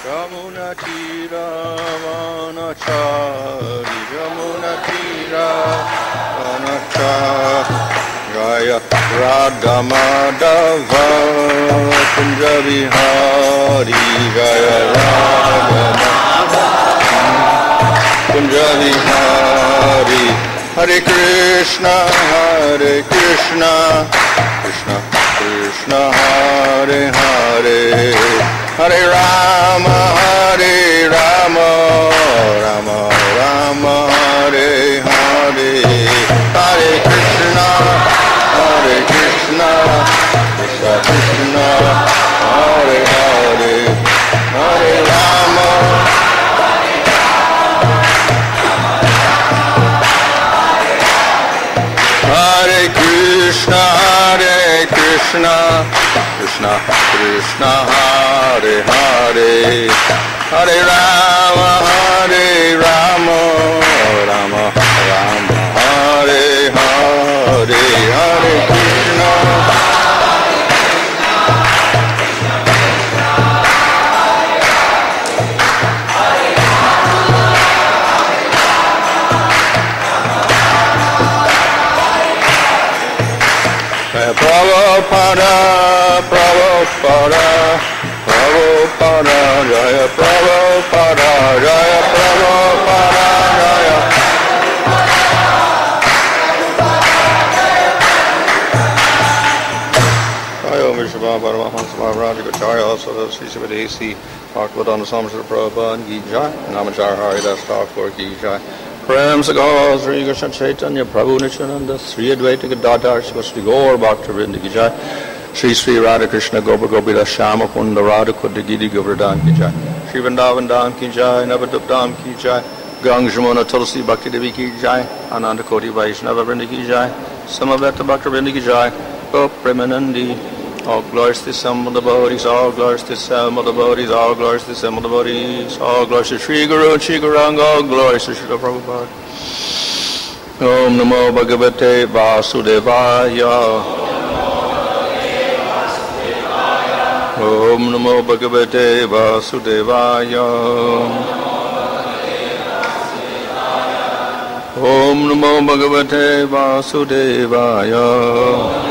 Yamuna Tira Vanachari Yamuna Tira Vanachari Jaya Radha Madhava Kunja Vihari Jaya Radha Kunja Vihari Hare Krishna Krishna Krishna Hare Hare Hare Rama Rama Rama Hare Hare Hare Krishna Krishna Krishna Hare Hare Hare Rama Hare Krishna Krishna Krishna Hare Hare Hare Rama Rama Rama Hare Hare Hare Krishna Prabhupada, Prabhupada, Prabhupada, Jaya Prabhupada, Jaya Prabhupada, Jaya. Jaya Vishwabha Paramahansa Maharaj Gacharya, also the Sri Sivadesi, Bhaktivedanta Samsara Prabhupada, Ki Jai, Namacharya Haridas Thakur, Ki Jai. Prem Sagar Sri Krishna Chaitanya Prabhu Nityananda Sri Advaita Gadadhar Shivasti Gaur Bhaktivinoda Ki Jai Sri Sri Radha Krishna Gopa Gopila Shama Kunda Radha Kunda Giri Govardhan Ki Jai Sri Vrindavan Dham Ki Jai Navadvip Dham Ki Jai Gang Jamuna Tulsi Bhakti Devi Ki Jai Ananda Koti Vaishnava Vrinda Ki Jai Samaveta Bhakti Vrinda Ki Jai Gop Premanandi All glories to some of the Bodhis, all glories to some of the Bodhis, all glories to some of the Bodhis, all glories to Sri Guru and Sri Guranga, all glories to Srila Prabhupada. Om Namo Bhagavate Vasudevaya. Om Namo Bhagavate Vasudevaya. Om Namo Bhagavate Vasudevaya.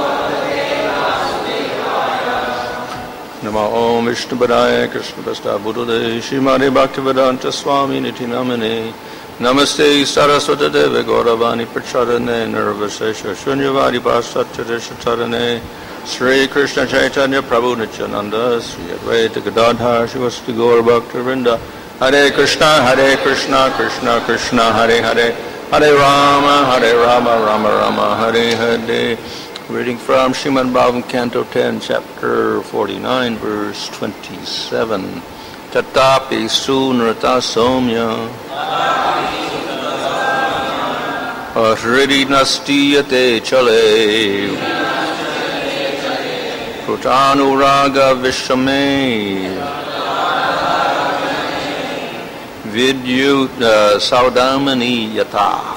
Namo Om Vishnu Padaya Krishna Prastha Buddhade Shrimade Bhaktivedanta Swami Niti Namane Namaste Saraswata Deve Gauravani Prachadane Nirvasesha Shunyavadi Pasatchadeshatarane Sri Krishna Chaitanya Prabhu Nityananda Sri Advaita Gadadhar Shivasti Gaur Bhaktivinoda Hare Krishna Krishna Krishna Hare Hare Hare Rama Rama Rama Hare Hare. Reading from Srimad Bhagavatam, Canto 10, Chapter 49, verse 27. Tatapi sunrata somya Ahridi nastiyate chale Krutanuraga vishame Vidyut saudamani yata.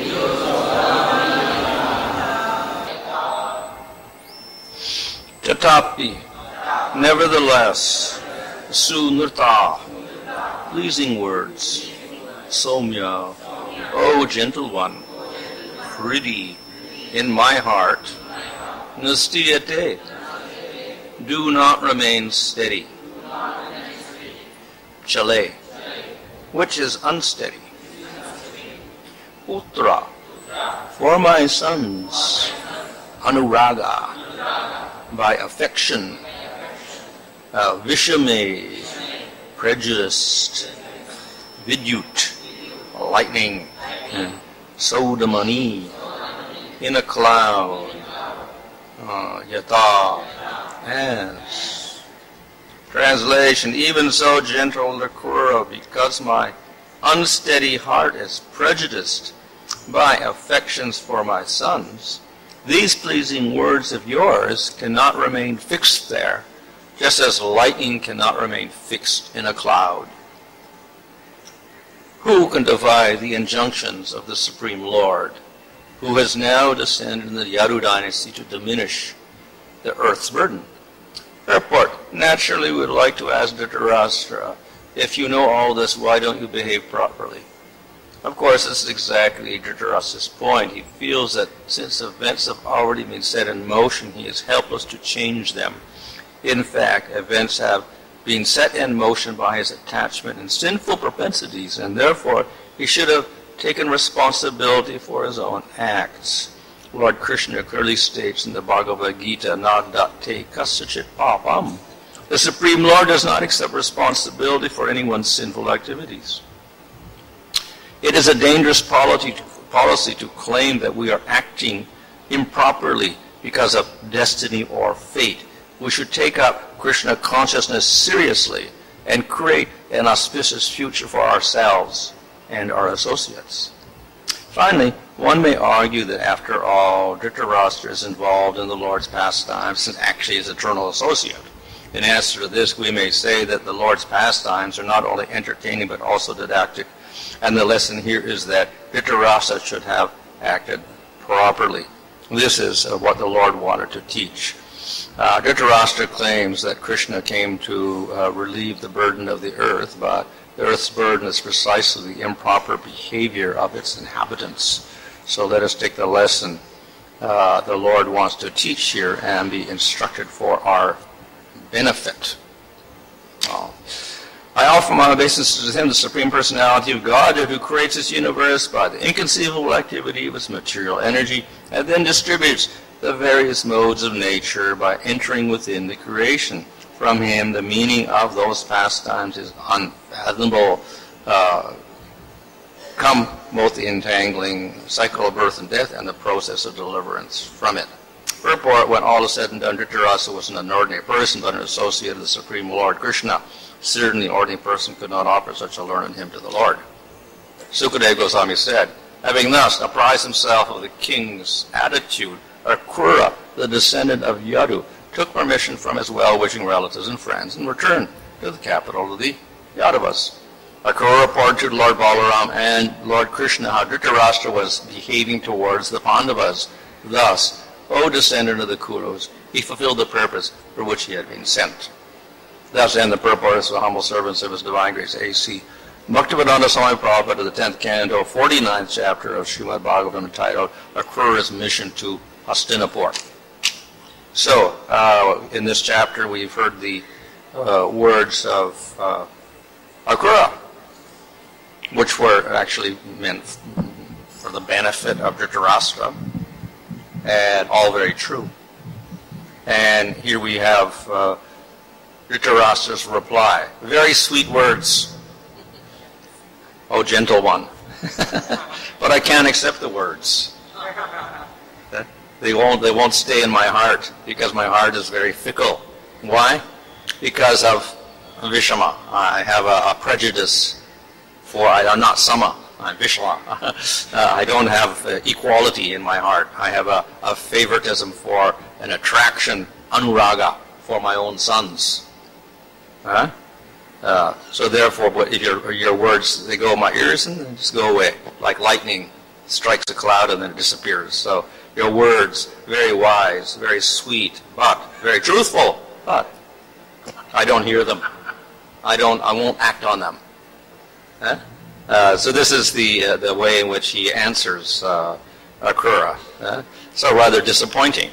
Tatapi, nevertheless, sunrta, pleasing words, somya, O gentle one, Hridi, in my heart, nastiyate, do not remain steady, chale, which is unsteady, putra, for my sons, anuraga, by affection, vishame, prejudiced, vidyut, lightning, sodamani, in a cloud, yata, as. Translation, even so, gentle Lakura, because my unsteady heart is prejudiced by affections for my sons, these pleasing words of yours cannot remain fixed there, just as lightning cannot remain fixed in a cloud. Who can defy the injunctions of the Supreme Lord, who has now descended in the Yadu dynasty to diminish the earth's burden? Purport. naturally we would like to ask Dhritarashtra, if you know all this, why don't you behave properly? Of course, this is exactly Dhritarashtra's point. He feels that since events have already been set in motion, he is helpless to change them. In fact, events have been set in motion by his attachment and sinful propensities, and therefore he should have taken responsibility for his own acts. Lord Krishna clearly states in the Bhagavad Gita, Nadate kasachit papam. The Supreme Lord does not accept responsibility for anyone's sinful activities. It is a dangerous policy to claim that we are acting improperly because of destiny or fate. We should take up Krishna consciousness seriously and create an auspicious future for ourselves and our associates. Finally, one may argue that after all, Dhritarashtra is involved in the Lord's pastimes and actually is eternal associate. In answer to this, we may say that the Lord's pastimes are not only entertaining but also didactic, and the lesson here is that Dhritarashtra should have acted properly. This is what the Lord wanted to teach. Dhritarashtra claims that Krishna came to relieve the burden of the earth, but the earth's burden is precisely the improper behavior of its inhabitants. So let us take the lesson the Lord wants to teach here and be instructed for our benefit. I offer my obeisances to him, the Supreme Personality of God, who creates this universe by the inconceivable activity of its material energy, and then distributes the various modes of nature by entering within the creation. From him, the meaning of those pastimes is unfathomable. Come both the entangling cycle of birth and death and the process of deliverance from it. Purport, when all is said and done, Dhritarashtra was not an ordinary person, but an associate of the Supreme Lord Krishna. Certainly, an ordinary person could not offer such a learned hymn to the Lord. Sukadeva Goswami said, having thus apprised himself of the king's attitude, Akrura, the descendant of Yadu, took permission from his well-wishing relatives and friends and returned to the capital of the Yadavas. Akrura reported to Lord Balaram and Lord Krishna how Dhritarashtra was behaving towards the Pandavas. Thus, O descendant of the Kurus, he fulfilled the purpose for which he had been sent. Thus end the purport of the humble servants of His Divine Grace A.C. Bhaktivedanta Swami Prabhupada, the 10th canto, 49th chapter of Srimad Bhagavatam, entitled Akrura's Mission to Hastinapur. So, in this chapter, we've heard the words of Akrura, which were actually meant for the benefit of Dhritarashtra, and all very true. And here we have Dhritarashtra's reply. Very sweet words. Oh, gentle one. But I can't accept the words. They won't stay in my heart, because my heart is very fickle. Why? Because of Vishama. I have a prejudice for, I'm not Sama, I'm Vishama. I don't have equality in my heart. I have a favoritism for an attraction, anuraga, for my own sons. So therefore, if your words, they go in my ears and then just go away, like lightning strikes a cloud and then it disappears. So your words, very wise, very sweet, but very truthful, but I don't hear them. I won't act on them. So this is the way in which he answers Akrura. So rather disappointing.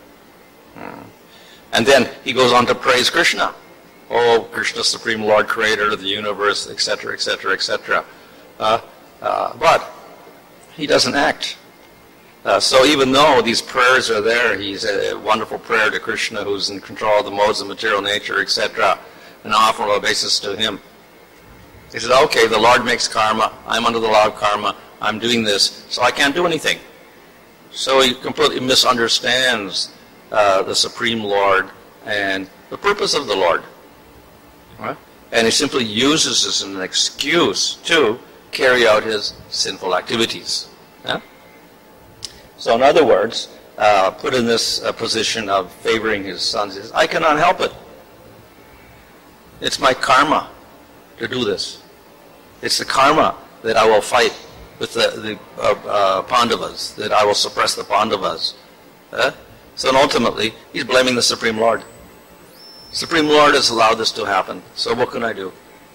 And then he goes on to praise Krishna. Oh, Krishna, Supreme Lord, Creator of the universe, etc., etc., etc. But he doesn't act. So even though these prayers are there, he's a wonderful prayer to Krishna, who's in control of the modes of material nature, etc., and offer a basis to him. He said, okay, the Lord makes karma, I'm under the law of karma, I'm doing this, so I can't do anything. So he completely misunderstands the Supreme Lord and the purpose of the Lord. Right? And he simply uses this as an excuse to carry out his sinful activities. Yeah? So in other words, put in this position of favoring his sons, he says, I cannot help it. It's my karma to do this. It's the karma that I will fight with the Pandavas, that I will suppress the Pandavas. So ultimately, he's blaming the Supreme Lord. Supreme Lord has allowed this to happen, so what can I do?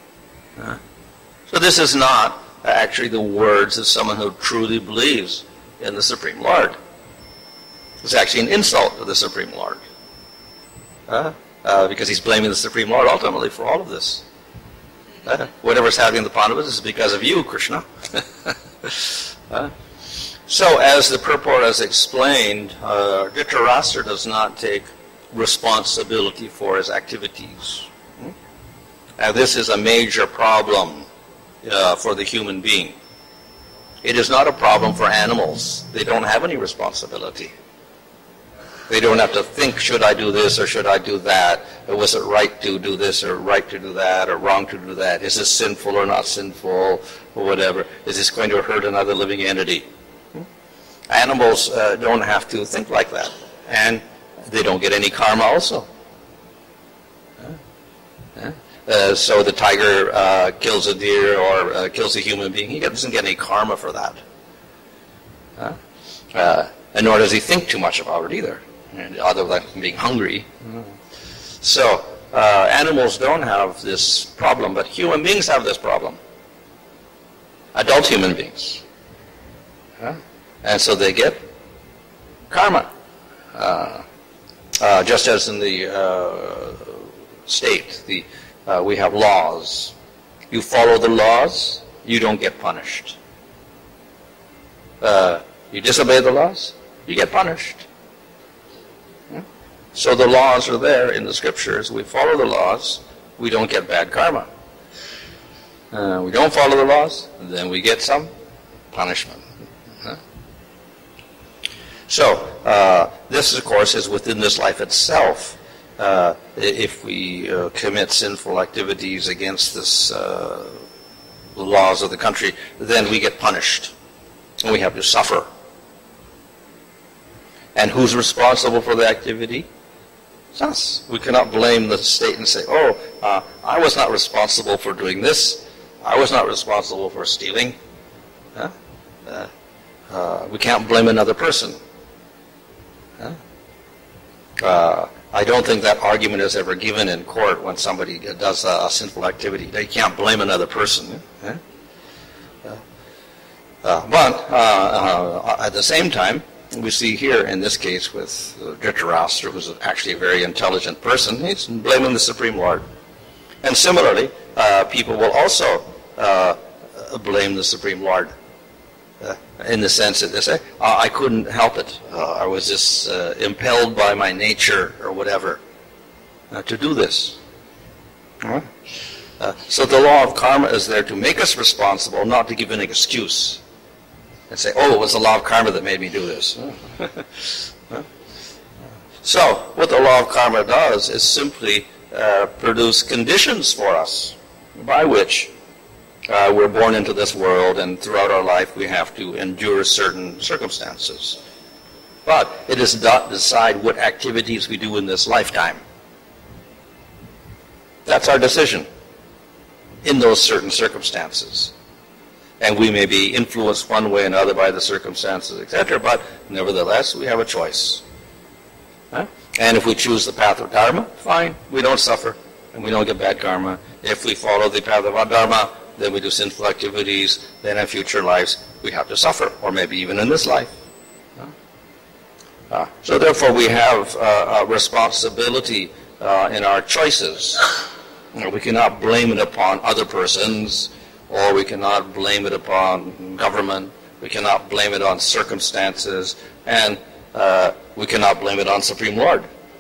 So this is not actually the words of someone who truly believes in the Supreme Lord. It's actually an insult to the Supreme Lord. Because he's blaming the Supreme Lord ultimately for all of this. Whatever's happening in the Pandavas is because of you, Krishna. So as the purport has explained, Dhritarashtra does not take responsibility for his activities. And this is a major problem for the human being. It is not a problem for animals. They don't have any responsibility. They don't have to think, should I do this or should I do that? Or was it right to do this or right to do that or wrong to do that? Is this sinful or not sinful or whatever? Is this going to hurt another living entity? Animals don't have to think like that. And they don't get any karma also. So the tiger kills a deer or kills a human being. He doesn't get any karma for that. And nor does he think too much about it either, other than being hungry. So animals don't have this problem, but human beings have this problem. Adult human beings. And so they get karma. Just as in the state, we have laws. You follow the laws, you don't get punished. You disobey the laws, you get punished. So the laws are there in the scriptures. We follow the laws, we don't get bad karma. We don't follow the laws, then we get some punishment. So this, of course, is within this life itself. If we commit sinful activities against the laws of the country, then we get punished, and we have to suffer. And who's responsible for the activity? It's us. We cannot blame the state and say, I was not responsible for doing this. I was not responsible for stealing. We can't blame another person. I don't think that argument is ever given in court when somebody does a sinful activity. They can't blame another person. But at the same time, we see here in this case with Dhritarashtra, who's actually a very intelligent person, he's blaming the Supreme Lord. And similarly, people will also blame the Supreme Lord. In the sense that they say, I couldn't help it. I was just impelled by my nature or whatever to do this. So the law of karma is there to make us responsible, not to give an excuse and say, it was the law of karma that made me do this. So what the law of karma does is simply produce conditions for us by which we're born into this world, and throughout our life we have to endure certain circumstances. But it does not decide what activities we do in this lifetime. That's our decision in those certain circumstances. And we may be influenced one way or another by the circumstances, etc., but nevertheless we have a choice. And if we choose the path of dharma, fine, we don't suffer, and we don't get bad karma. If we follow the path of adharma, then we do sinful activities, then in future lives we have to suffer, or maybe even in this life. So therefore we have a responsibility in our choices. We cannot blame it upon other persons, or we cannot blame it upon government, we cannot blame it on circumstances, and we cannot blame it on Supreme Lord.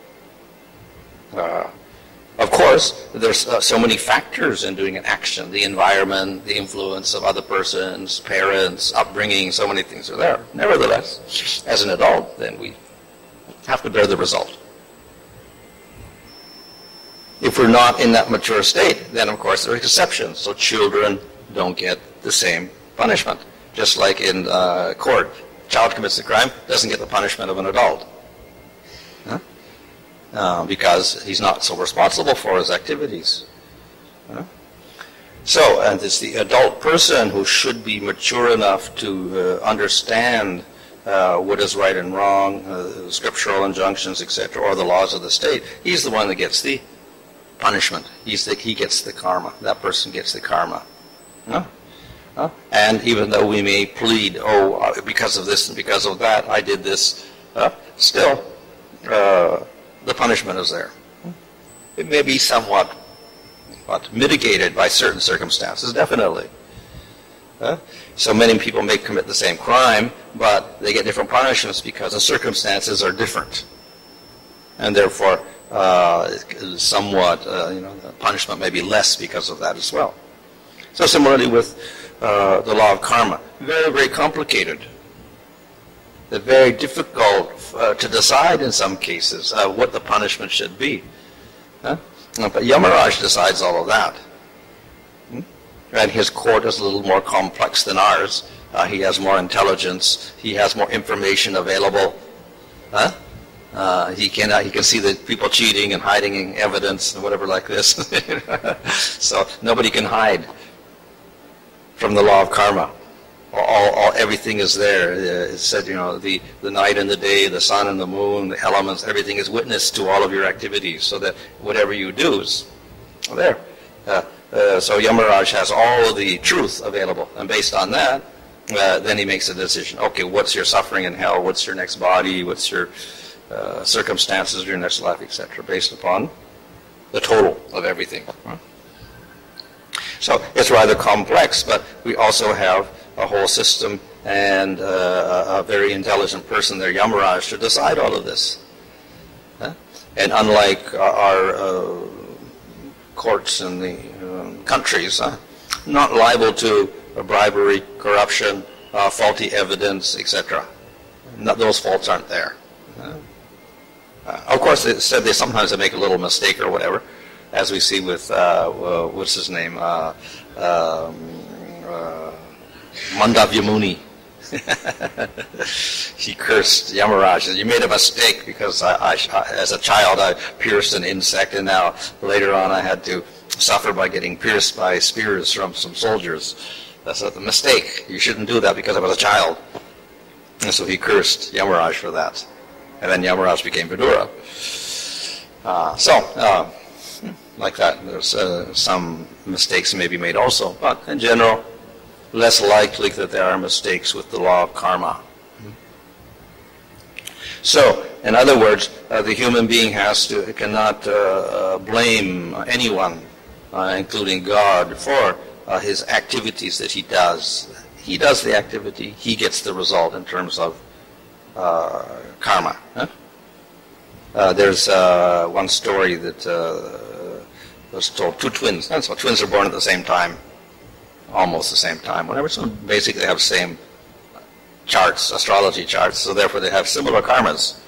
Of course, there's so many factors in doing an action. The environment, the influence of other persons, parents, upbringing, so many things are there. Nevertheless, as an adult, then we have to bear the result. If we're not in that mature state, then of course there are exceptions. So children don't get the same punishment. Just like in court, a child commits a crime, doesn't get the punishment of an adult. Because he's not so responsible for his activities. So, and it's the adult person who should be mature enough to understand what is right and wrong, scriptural injunctions, etc., or the laws of the state. He's the one that gets the punishment. He gets the karma. That person gets the karma. And even though we may plead, because of this and because of that, I did this, still, the punishment is there. It may be somewhat mitigated by certain circumstances, definitely. So many people may commit the same crime, but they get different punishments because the circumstances are different. And therefore, somewhat, the punishment may be less because of that as well. So similarly with the law of karma, very, very complicated. They're very difficult to decide in some cases what the punishment should be. But Yamaraj decides all of that. And his court is a little more complex than ours. He has more intelligence. He has more information available. He can see the people cheating and hiding evidence and whatever like this. So nobody can hide from the law of karma. Everything is there. It's said, the night and the day, the sun and the moon, the elements, everything is witness to all of your activities, so that whatever you do is there. So Yamaraj has all of the truth available, and based on that, then he makes a decision. Okay, what's your suffering in hell? What's your next body? What's your circumstances of your next life, etc., based upon the total of everything. So it's rather complex, but we also have a whole system and a very intelligent person there, Yamaraj, to decide all of this. And unlike our courts in the countries, not liable to bribery, corruption, faulty evidence, etc. Those faults aren't there. Of course, they said they sometimes make a little mistake or whatever, as we see with what's his name, Mandavya Muni. He cursed Yamaraj. He said, "You made a mistake because I, as a child, I pierced an insect, and now later on I had to suffer by getting pierced by spears from some soldiers. That's a mistake. You shouldn't do that because I was a child." And so he cursed Yamaraj for that. And then Yamaraj became Vidura. Like that, there's some mistakes may be made also. But in general, less likely that there are mistakes with the law of karma. So, in other words, the human being cannot blame anyone, including God, for his activities that he does. He does the activity, he gets the result in terms of karma. There's one story that was told, two twins. So twins are born at the same time, almost the same time, whatever. So basically they have same charts, astrology charts, so therefore they have similar karmas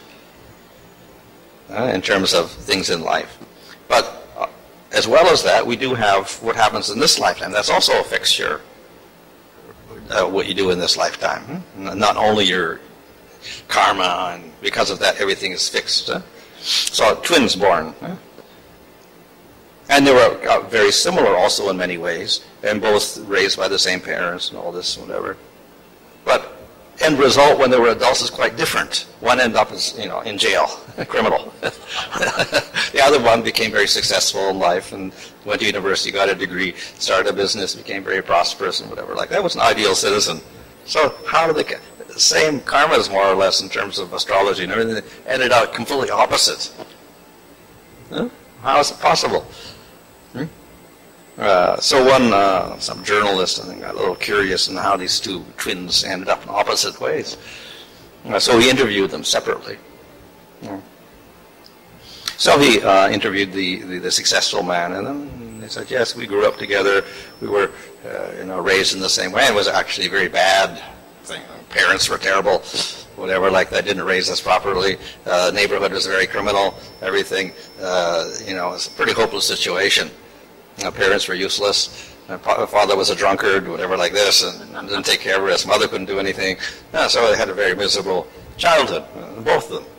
in terms of things in life. But as well as that, we do have what happens in this lifetime. That's also affects your what you do in this lifetime. Not only your karma, and because of that everything is fixed. So twins born. And they were very similar also in many ways, and both raised by the same parents and all this, whatever. But end result when they were adults is quite different. One ended up as, in jail, a criminal. The other one became very successful in life and went to university, got a degree, started a business, became very prosperous and whatever. Like that was an ideal citizen. So how do they get the same karmas more or less in terms of astrology and everything? Ended out completely opposite. How is it possible? So some journalist, I think, got a little curious in how these two twins ended up in opposite ways. So he interviewed them separately. So he interviewed the successful man, and then they said, yes, we grew up together. We were, raised in the same way. It was actually a very bad thing. Parents were terrible, whatever, like that, didn't raise us properly. Neighborhood was very criminal, everything. It was a pretty hopeless situation. Parents were useless. My father was a drunkard, whatever like this, and didn't take care of us. Mother couldn't do anything. So they had a very miserable childhood, both of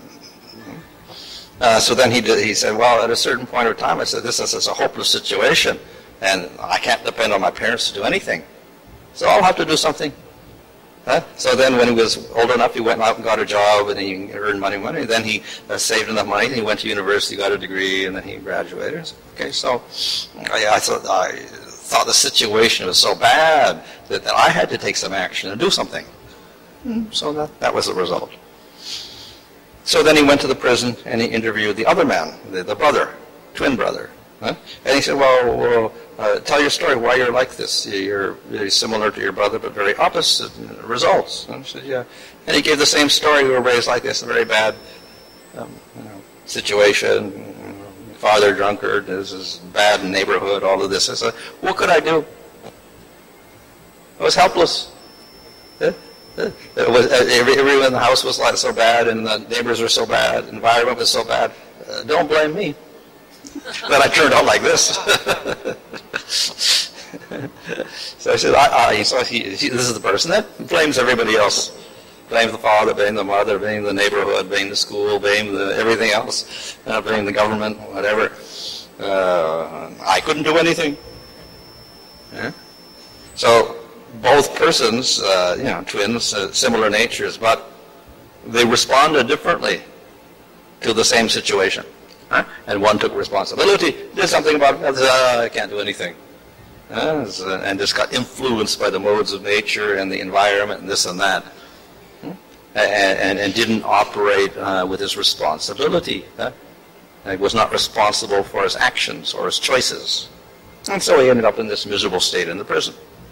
them. So then he said, well, at a certain point of time, I said, this is a hopeless situation, and I can't depend on my parents to do anything. So I'll have to do something. So then when he was old enough, he went out and got a job, and he earned money. Then he saved enough money, and he went to university, got a degree, and then he graduated. Okay, so I thought the situation was so bad that I had to take some action and do something. So that was the result. So then he went to the prison, and he interviewed the other man, the brother, twin brother. And he said, well, tell your story, why you're like this. You're very similar to your brother, but very opposite results. And I said, yeah. And he gave the same story. We were raised like this, a very bad situation. Father drunkard, this is bad neighborhood, all of this. I said, what could I do? I was helpless. Everyone in the house was like so bad, and the neighbors were so bad, the environment was so bad. Don't blame me. But I turned out like this. So I said, this is the person that blames everybody else. Blame the father, blame the mother, blame the neighborhood, blame the school, blame everything else, blame the government, whatever. I couldn't do anything. Yeah? So both persons, twins, similar natures, but they responded differently to the same situation. And one took responsibility, did something about it, I can't do anything. And just got influenced by the modes of nature and the environment and this and that. And didn't operate with his responsibility. He was not responsible for his actions or his choices. And so he ended up in this miserable state in the prison.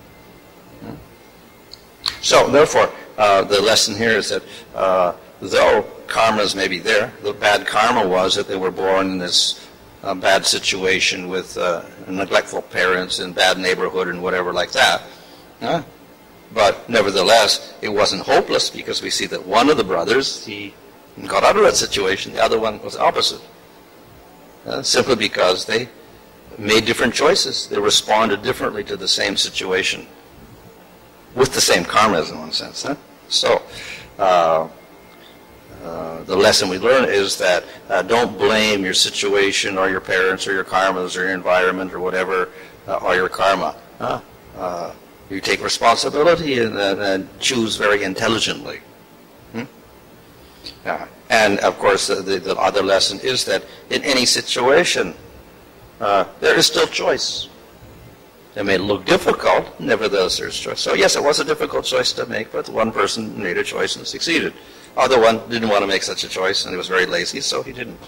So, therefore, the lesson here is that though karmas may be there, the bad karma was that they were born in this bad situation with neglectful parents and bad neighborhood and whatever like that. But nevertheless, it wasn't hopeless, because we see that one of the brothers, he got out of that situation. The other one was opposite. Simply because they made different choices. They responded differently to the same situation, with the same karmas in one sense. So, the lesson we learn is that don't blame your situation or your parents or your karmas or your environment or whatever, or your karma. You take responsibility and choose very intelligently. And of course, the other lesson is that in any situation, there is still choice. It may look difficult, nevertheless there's choice. So yes, it was a difficult choice to make, but one person made a choice and succeeded. Other one didn't want to make such a choice, and he was very lazy, so he didn't.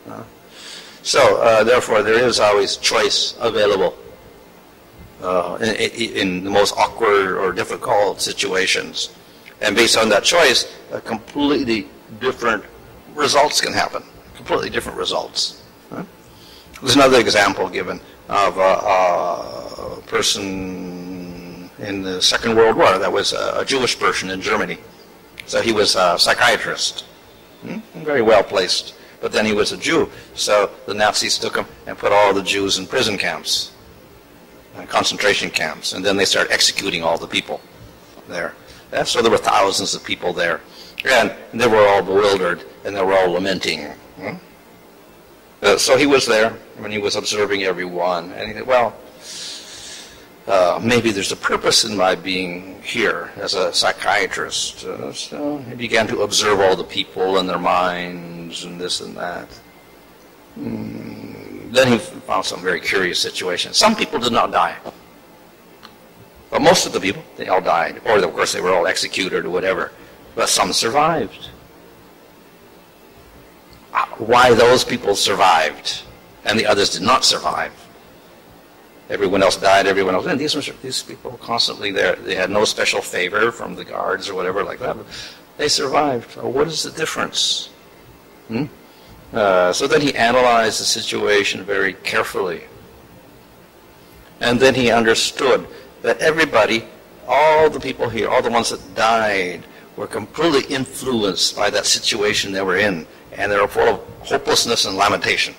So therefore, there is always choice available in the most awkward or difficult situations. And based on that choice, completely different results can happen. Completely different results. There's another example given of a person in the Second World War that was a Jewish person in Germany. So he was a psychiatrist, very well placed. But then he was a Jew, so the Nazis took him and put all the Jews in prison camps, concentration camps, and then they started executing all the people there. So there were thousands of people there, and they were all bewildered, and they were all lamenting. So he was there, and he was observing everyone, and he said, well, maybe there's a purpose in my being here as a psychiatrist. So he began to observe all the people and their minds and this and that. Then he found some very curious situations. Some people did not die. But most of the people, they all died. Or, of course, they were all executed or whatever. But some survived. Why those people survived and the others did not survive? Everyone else died, everyone else. And these people constantly there. They had no special favor from the guards or whatever like that. But they survived. What is the difference? So then he analyzed the situation very carefully. And then he understood that everybody, all the people here, all the ones that died, were completely influenced by that situation they were in. And they were full of hopelessness and lamentation.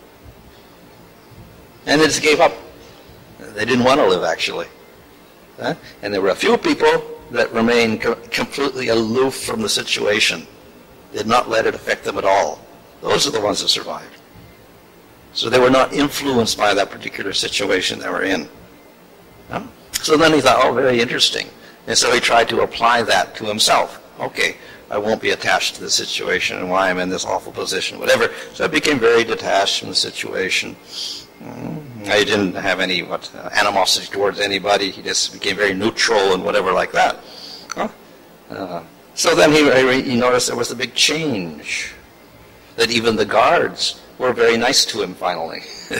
And they just gave up. They didn't want to live, actually. And there were a few people that remained completely aloof from the situation, did not let it affect them at all. Those are the ones that survived. So they were not influenced by that particular situation they were in. So then he thought, oh, very interesting. And so he tried to apply that to himself. Okay, I won't be attached to the situation and why I'm in this awful position, whatever. So I became very detached from the situation. I didn't have any animosity towards anybody. He just became very neutral and whatever like that. So then he noticed there was a big change, that even the guards were very nice to him finally.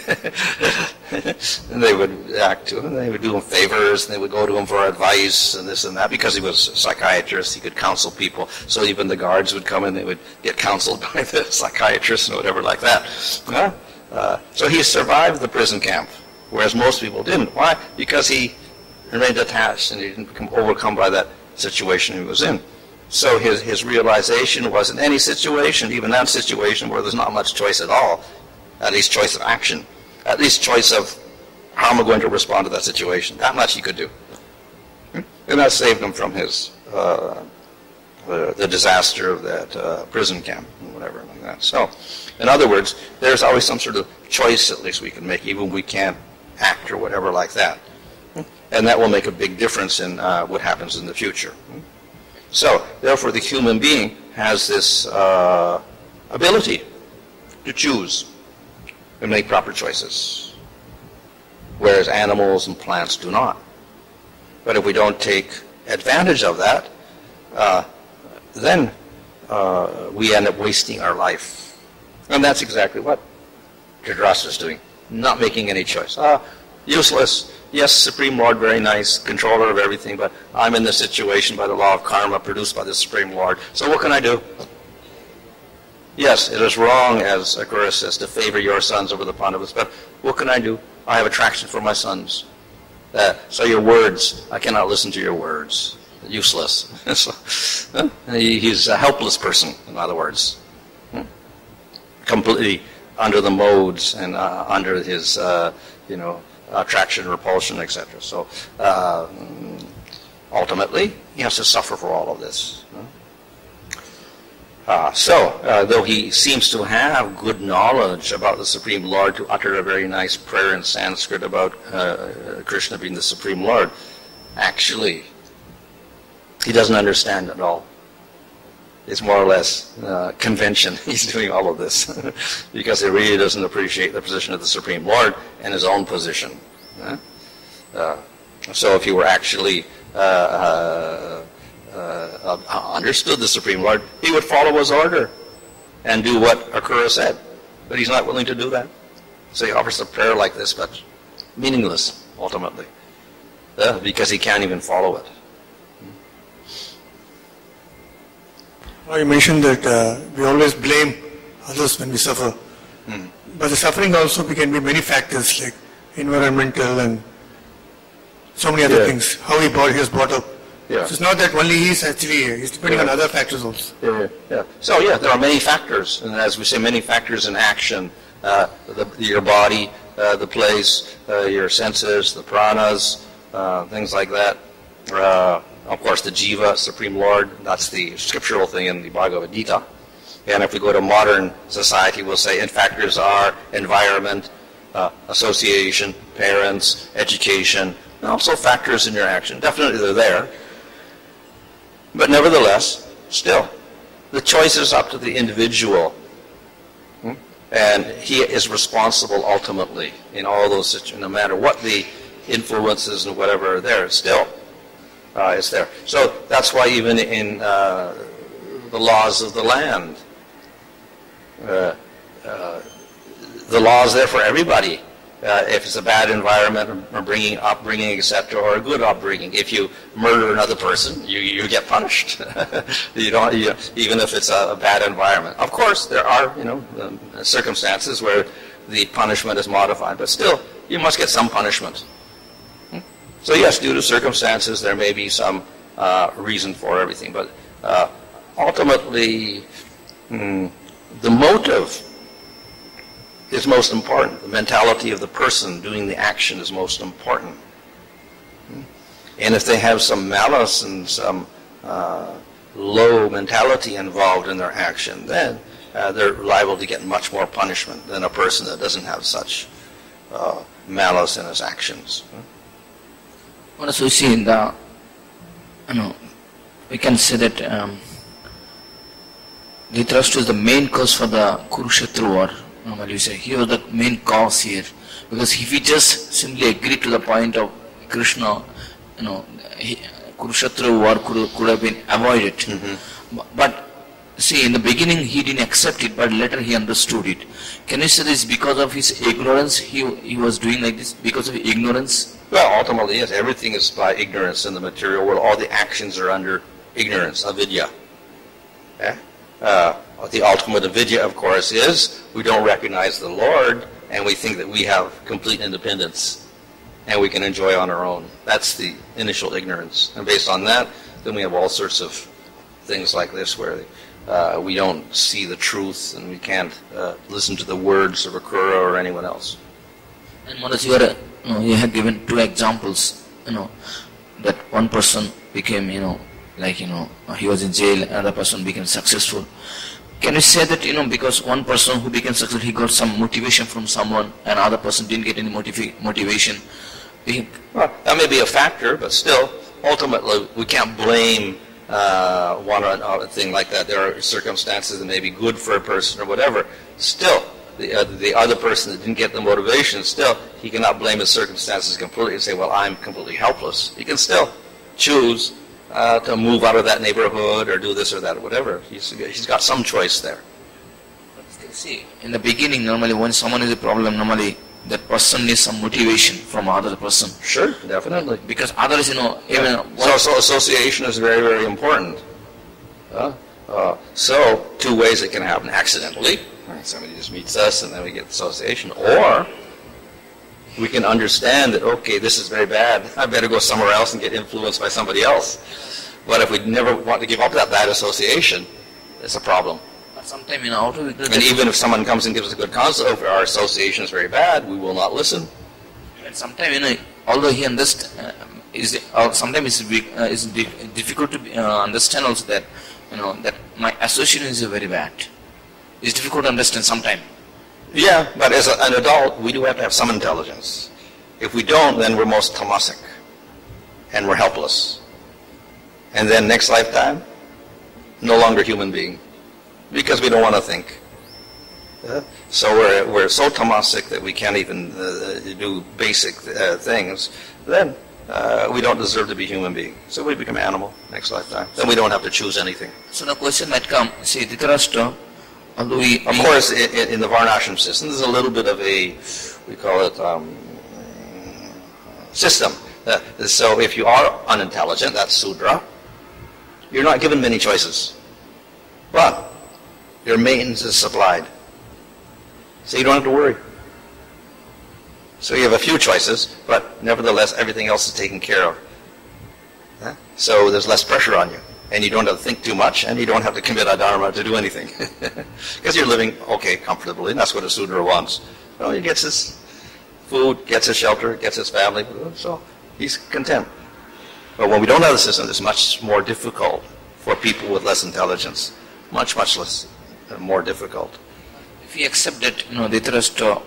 And they would act to him, they would do him favors, and they would go to him for advice and this and that. Because he was a psychiatrist, he could counsel people. So even the guards would come and they would get counseled by the psychiatrist and whatever like that. So he survived the prison camp, whereas most people didn't. Why? Because he remained attached and he didn't become overcome by that situation he was in. So his realization was, in any situation, even that situation where there's not much choice at all, at least choice of action, at least choice of how am I going to respond to that situation, that much he could do. And that saved him from his the disaster of that prison camp, and whatever like that. So, in other words, there's always some sort of choice at least we can make, even when we can't act or whatever like that. And that will make a big difference in what happens in the future. So, therefore, the human being has this ability to choose and make proper choices, whereas animals and plants do not. But if we don't take advantage of that, then we end up wasting our life. And that's exactly what Dhritarashtra is doing, not making any choice. Useless. Yes, Supreme Lord, very nice, controller of everything, but I'm in this situation by the law of karma produced by the Supreme Lord. So what can I do? Yes, it is wrong, as Akrura says, to favor your sons over the Pandavas, but what can I do? I have attraction for my sons. So your words, I cannot listen to your words. Useless. So, he's a helpless person, in other words. Completely under the modes and under his, attraction, repulsion, etc. So ultimately, he has to suffer for all of this. Though he seems to have good knowledge about the Supreme Lord, to utter a very nice prayer in Sanskrit about Krishna being the Supreme Lord, actually, he doesn't understand at all. It's more or less convention. He's doing all of this because he really doesn't appreciate the position of the Supreme Lord and his own position. So if he were actually understood the Supreme Lord, he would follow his order and do what Akrura said. But he's not willing to do that. So he offers a prayer like this, but meaningless, ultimately, because he can't even follow it. You mentioned that we always blame others when we suffer. But the suffering also can be many factors like environmental and so many other things. How he was brought up. So it's not that only he's depending on other factors also. So there are many factors, and as we say, many factors in action. Your body, the place, your senses, the pranas, things like that. Of course, the Jiva, Supreme Lord, that's the scriptural thing in the Bhagavad Gita. And if we go to modern society, we'll say, and factors are environment, association, parents, education, and also factors in your action. Definitely they're there. But nevertheless, still, the choice is up to the individual. And he is responsible ultimately in all those situations, no matter what the influences and whatever are there, still. Is there. So that's why even in the laws of the land, the law is there for everybody. If it's a bad environment, or upbringing, etc., or a good upbringing, if you murder another person, you get punished. Even if it's a bad environment. Of course, there are circumstances where the punishment is modified, but still, you must get some punishment. So yes, due to circumstances, there may be some reason for everything, but ultimately, the motive is most important. The mentality of the person doing the action is most important. And if they have some malice and some low mentality involved in their action, then they're liable to get much more punishment than a person that doesn't have such malice in his actions. 我们熟悉的 we can say that Dhritarashtra is the main cause for the Kurukshetra war. Normally you say he was the main cause here, because if he just simply agreed to the point of Krishna, Kurukshetra war could have been avoided. But see, in the beginning he didn't accept it, but later he understood it. Can you say this because of his ignorance? He was doing like this because of ignorance? Well, ultimately, yes, everything is by ignorance in the material world. All the actions are under ignorance, avidya. Yeah? The ultimate avidya, of course, is we don't recognize the Lord, and we think that we have complete independence, and we can enjoy on our own. That's the initial ignorance. And based on that, then we have all sorts of things like this where we don't see the truth, and we can't listen to the words of Akrura or anyone else. And Maharaj, you had given two examples, that one person became, he was in jail, another person became successful. Can you say that, because one person who became successful, he got some motivation from someone, and other person didn't get any motivation? Well, that may be a factor, but still, ultimately, we can't blame one or another thing like that. There are circumstances that may be good for a person or whatever. Still, the other person that didn't get the motivation, still, he cannot blame his circumstances completely and say, well, I'm completely helpless. He can still choose to move out of that neighborhood or do this or that or whatever. He's got some choice there. But see, in the beginning, normally when someone is a problem, normally that person needs some motivation from other person. Sure, definitely. Because others, even... So association is very, very important. So, two ways it can happen. Accidentally, somebody just meets us and then we get association. Or, we can understand that, okay, this is very bad. I better go somewhere else and get influenced by somebody else. But if we never want to give up that bad association, it's a problem. But sometimes, out of and even if someone comes and gives us a good counsel, if our association is very bad, we will not listen. And sometimes, although he understands, sometimes it's difficult to understand also that, that my association is very bad. It's difficult to understand sometimes. Yeah, but as an adult, we do have to have some intelligence. If we don't, then we're most tamasic, and we're helpless. And then next lifetime, no longer human being, because we don't want to think. So we're so tamasic that we can't even do basic things. Then we don't deserve to be human being. So we become animal next lifetime. Then we don't have to choose anything. So the question might come, see, Dhritarashtra, although of course, in the Varnashram system, there's a little bit of a, we call it system. So if you are unintelligent, that's Sudra, you're not given many choices. But your maintenance is supplied. So you don't have to worry. So you have a few choices, but nevertheless, everything else is taken care of. So there's less pressure on you. And you don't have to think too much, and you don't have to commit adharma to do anything. Because you're living, okay, comfortably, and that's what a Sudra wants. Well, he gets his food, gets his shelter, gets his family, so he's content. But when we don't have the system, it's much more difficult for people with less intelligence. Much, much less, more difficult. If we accept that, Dhritarashtra,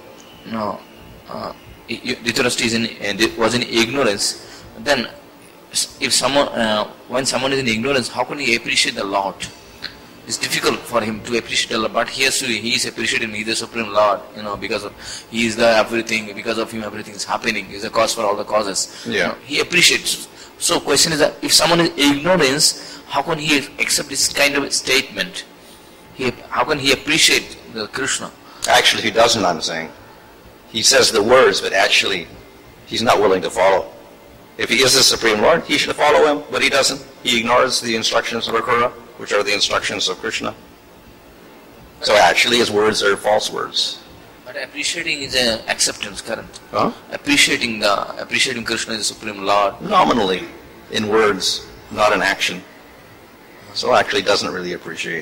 Dhritarashtra was in ignorance, then if someone, when someone is in ignorance, how can he appreciate the Lord? It's difficult for him to appreciate the Lord, but he is appreciating He is the Supreme Lord, because He is the everything, because of Him everything is happening, He is the cause for all the causes. Yeah. He appreciates. So question is that if someone is in ignorance, how can he accept this kind of statement? How can he appreciate the Krishna? Actually, he doesn't, I'm saying. He says the words, but actually, he's not willing to follow. If he is the Supreme Lord, he should follow him, but he doesn't. He ignores the instructions of Akrura, which are the instructions of Krishna. So actually, his words are false words. But appreciating is an acceptance, correct? Huh? Appreciating Krishna as the Supreme Lord. Nominally, in words, not in action. So actually doesn't really appreciate.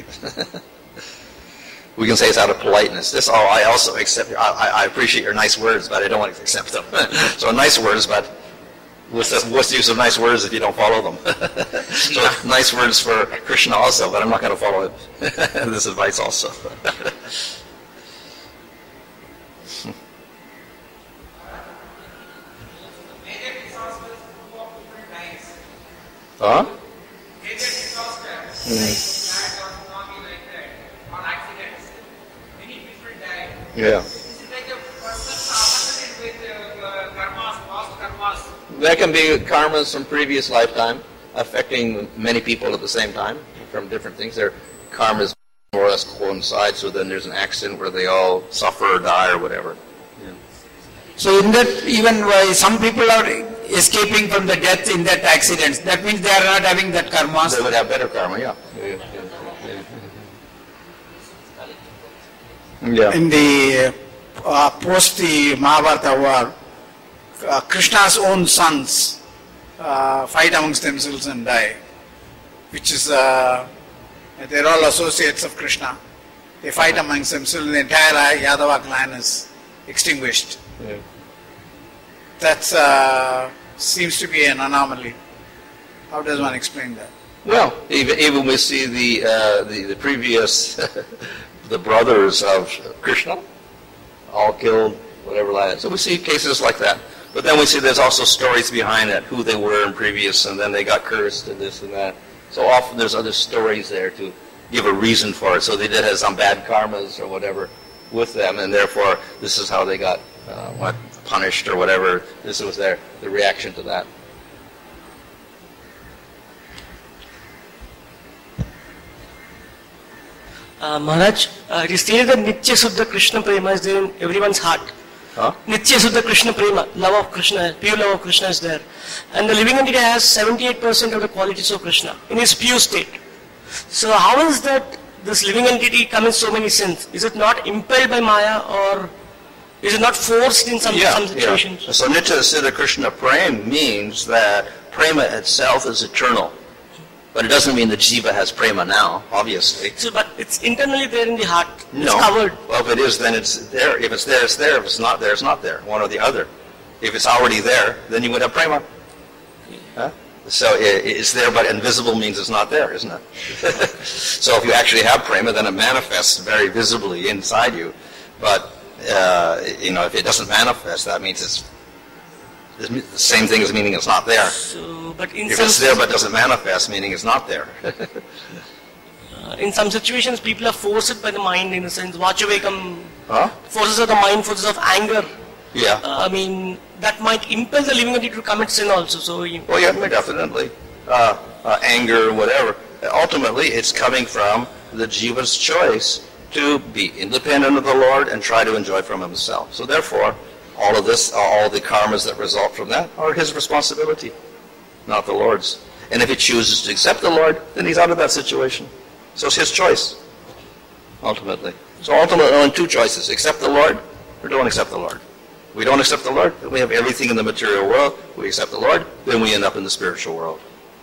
We can say it's out of politeness. I also accept, I appreciate your nice words, but I don't want to accept them. So nice words, but what's the use of nice words if you don't follow them? So nice words for Krishna also, but I'm not going to follow this advice also. Huh? Yeah. There can be karmas from previous lifetime affecting many people at the same time from different things. Their karmas more or less coincide, so then there's an accident where they all suffer or die or whatever. Yeah. So in that, even some people are escaping from the death in that accident, that means they are not having that karma. They would have better karma, yeah. Yeah. In the post the Mahabharata war, Krishna's own sons fight amongst themselves and die, which is they're all associates of Krishna. They fight amongst themselves, the entire Yadava clan is extinguished. Yeah. That seems to be an anomaly. How does one explain that? Well, even we see the previous the brothers of Krishna all killed, whatever like that. So we see cases like that. But then we see there's also stories behind it, who they were in previous, and then they got cursed and this and that. So often there's other stories there to give a reason for it. So they did have some bad karmas or whatever with them, and therefore this is how they got punished or whatever. This was the reaction to that. Maharaj, it is stated that Nitya Suddha Krishna Prema is there in everyone's heart. Huh? Nitya Suddha Krishna Prema, love of Krishna, pure love of Krishna is there. And the living entity has 78% of the qualities of Krishna in his pure state. So how is that this living entity commits so many sins? Is it not impelled by Maya, or is it not forced in some situations? Yeah. So Nitya Siddha Krishna Prema means that Prema itself is eternal. But it doesn't mean the jiva has prema now, obviously. So, but it's internally there in the heart. No. It's covered. Well, if it is, then it's there. If it's there, it's there. If it's not there, it's not there. One or the other. If it's already there, then you would have prema. Huh? So it's there, but invisible means it's not there, isn't it? So if you actually have prema, then it manifests very visibly inside you. But if it doesn't manifest, that means it's the same thing as meaning it's not there. So, but if it's there but doesn't manifest, meaning it's not there. In some situations, people are forced by the mind, in a sense. Vachavekam, Huh? forces of the mind, forces of anger. Yeah. That might impel the living entity to commit sin also. So, Well, yeah, definitely. Anger, whatever. Ultimately, it's coming from the jiva's choice to be independent of the Lord and try to enjoy from himself. So therefore, all of this, all the karmas that result from that are his responsibility, not the Lord's. And if he chooses to accept the Lord, then he's out of that situation. So it's his choice, ultimately. So ultimately, only two choices: accept the Lord or don't accept the Lord. We don't accept the Lord, then we have everything in the material world. We accept the Lord, then we end up in the spiritual world.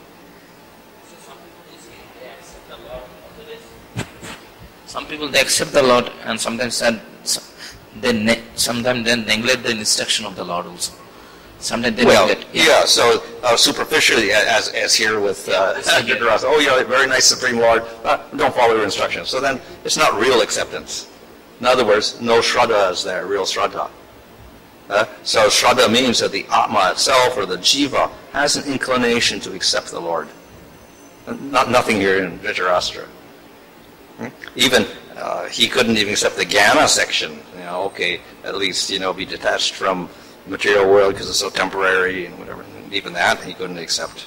Some people they accept the Lord, and sometimes they neglect the instruction of the Lord also. Sometimes they neglect. Yeah. So superficially, as here with Dhritarashtra, oh yeah, very nice Supreme Lord, don't follow your instructions. So then it's not real acceptance. In other words, no shraddha is there, real shraddha. So shraddha means that the Atma itself, or the jiva, has an inclination to accept the Lord. Nothing here in Dhritarashtra. Even he couldn't even accept the Jnana section. At least be detached from the material world because it's so temporary and whatever. Even that he couldn't accept.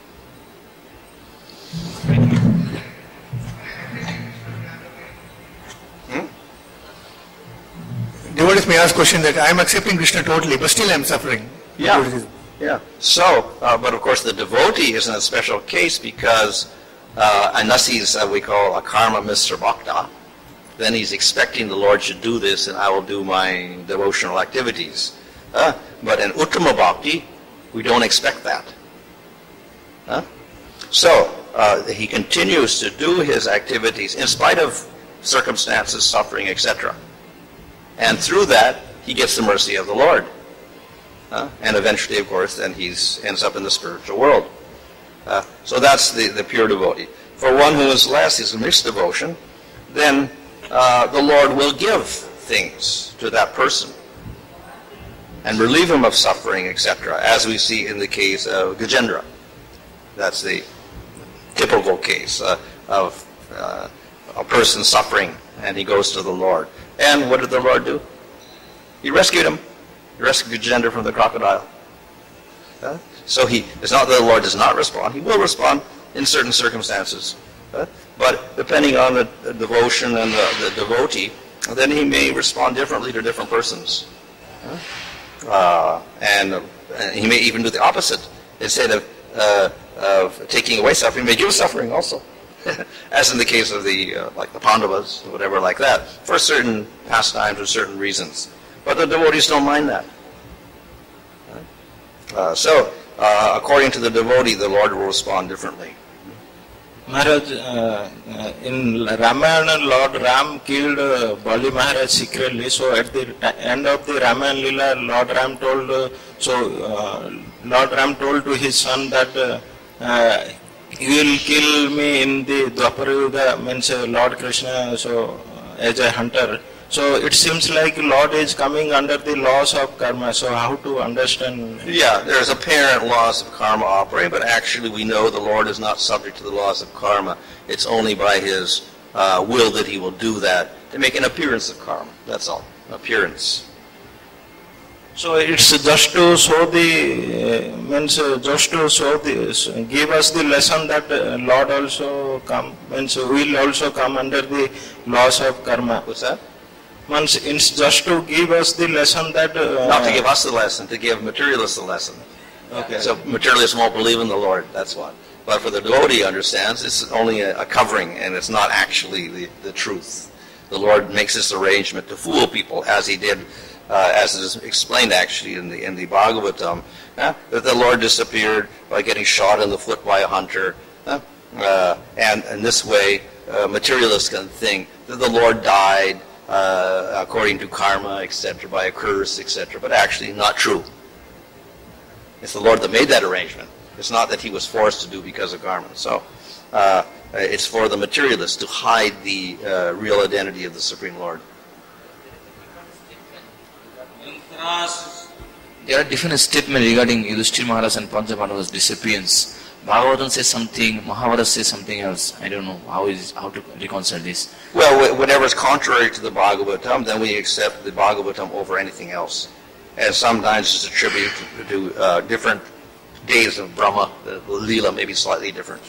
Devotees may ask question that I am accepting Krishna totally, but still I am suffering. Yeah. So, but of course the devotee is in a special case because unless he's we call a karma Mr. Bhakta, then he's expecting the Lord should do this and I will do my devotional activities. But in Uttama Bhakti, we don't expect that. So he continues to do his activities in spite of circumstances, suffering, etc. And through that, he gets the mercy of the Lord. And eventually, of course, then he ends up in the spiritual world. So that's the pure devotee. For one who is less, is a mixed devotion, then the Lord will give things to that person and relieve him of suffering, etc., as we see in the case of Gajendra. That's the typical case. a person suffering, and he goes to the Lord. And what did the Lord do? He rescued him. He rescued Gajendra from the crocodile. So it's not that the Lord does not respond. He will respond in certain circumstances. But depending on the devotion and the devotee, then he may respond differently to different persons. And he may even do the opposite. Instead of taking away suffering, he may give suffering also. As in the case of like the Pandavas, or whatever like that, for certain pastimes or certain reasons. But the devotees don't mind that. So, according to the devotee, the Lord will respond differently. Maharaj, in Ramayana, Lord Ram killed Bali Maharaj secretly. So at the end of the Ramayana Lila, Lord Ram told to his son that you will kill me in the Dwapara Yuga, means Lord Krishna, so as a hunter. So it seems like Lord is coming under the laws of karma. So how to understand? Yeah, there's apparent laws of karma operating, but actually we know the Lord is not subject to the laws of karma. It's only by His will that He will do that to make an appearance of karma. That's all, appearance. So it's just to show the give us the lesson that Lord also come, means will also come under the laws of karma. What's that? It's just to give us the lesson that... Not to give us the lesson, to give materialists the lesson. Okay. So materialists won't believe in the Lord, that's what. But for the devotee understands, it's only a covering, and it's not actually the truth. The Lord makes this arrangement to fool people, as He did, as it is explained actually in the Bhagavatam, that the Lord disappeared by getting shot in the foot by a hunter. And in this way, materialists can think that the Lord died according to karma, etc., by a curse, etc., but actually not true. It's the Lord that made that arrangement. It's not that He was forced to do because of karma. So it's for the materialists to hide the real identity of the Supreme Lord. There are different statements regarding Yudhishthira Maharaj and Panchapandava's disappearance. Bhagavatam says something, Mahabharata says something else. I don't know how to reconcile this. Well, whatever is contrary to the Bhagavatam, then we accept the Bhagavatam over anything else. And sometimes it's attributed to different days of Brahma. The Leela may be slightly different.